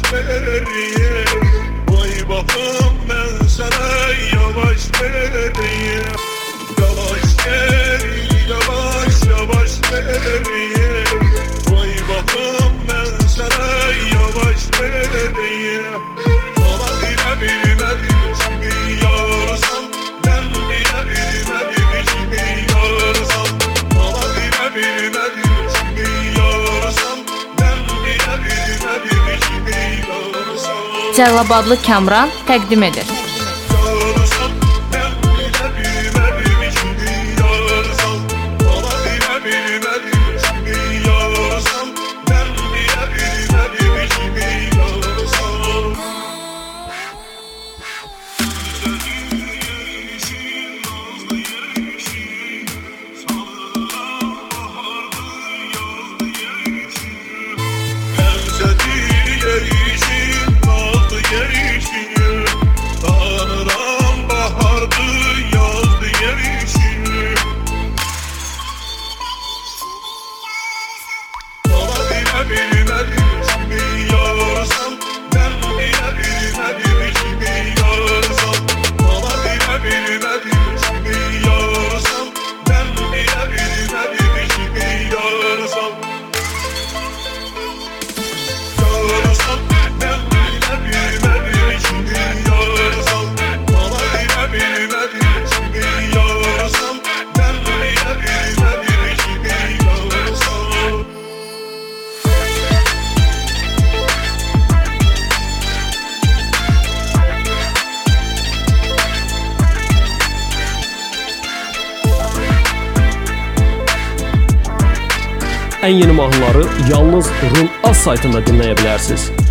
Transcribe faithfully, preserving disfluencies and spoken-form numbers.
vereyim. Vay bakım ben sana yavaş vereyim. Yavaş geri yavaş yavaş vereyim. Vay bakım ben sana yavaş vereyim. Ama bile bilmedim kimi yarsam. Ben bile bilmedim kimi yarsam. Ama bile bilmedim kimi yarsam. Ben bile bilmedim kimi yarsam. Cəlilabadlı Kamran təqdim edir. Yarsam ben bile bilmedim kimi yarsam. Ama bile bilmedim kimi yarsam. Ben bile bilmedim kimi yarsam. Tanrım bahardı yazdı yerişini. Ama bile bilmedim kimi yarsam. Ben bile bilmedim kimi yarsam. Ama bile bilmedim kimi yarsam. Ben bile bilmedim kimi yarsam. Yarsam ben bile bilmedim kimi yarsam. Ama bile bilmedim kimi yarsam. Ben bile bilmedim kimi yarsam. Ən yeni mahnıları yalnız Rum Az saytında dinləyə bilərsiniz.